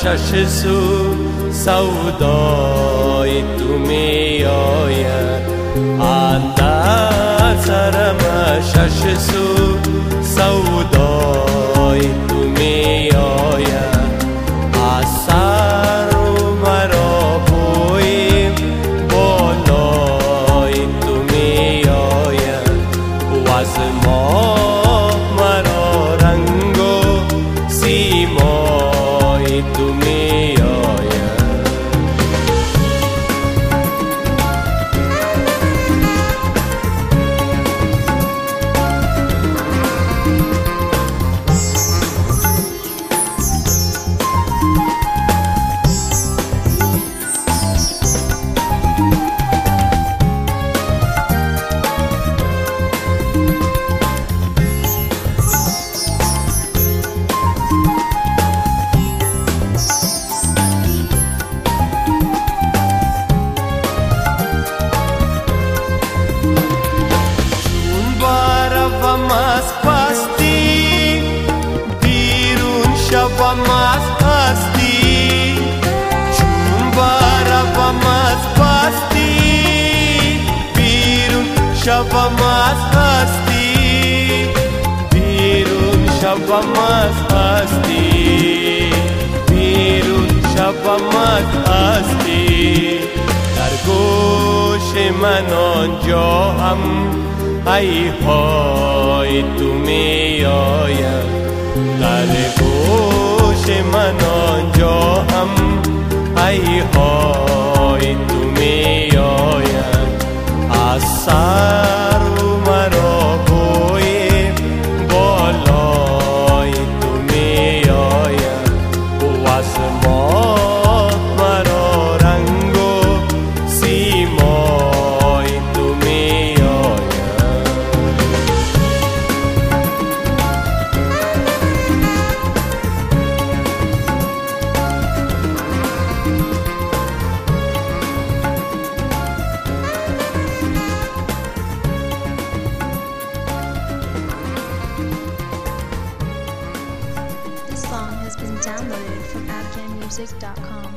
شش سو سودای تو می آید، اندر سرم شش سو سودای تو می آید. از سر مرا بوی بالای تو می آید، و از ماه مرا رنگ و سیمای تو می آید. از پستی بیرون شوم از هستی، چون بروم از پستی بیرون شوم از هستی، بیرون شوم از هستی، بیرون شوم از هستی. در گوش من آنجا هم ای های تو می آید، در گوش من آنجا هم ای های تو می آید. از سر مرا بوی بالای تو می آید، و از ماه مرا رنگ و سیمای تو می آید. This song has been downloaded from AfghanMusic.com.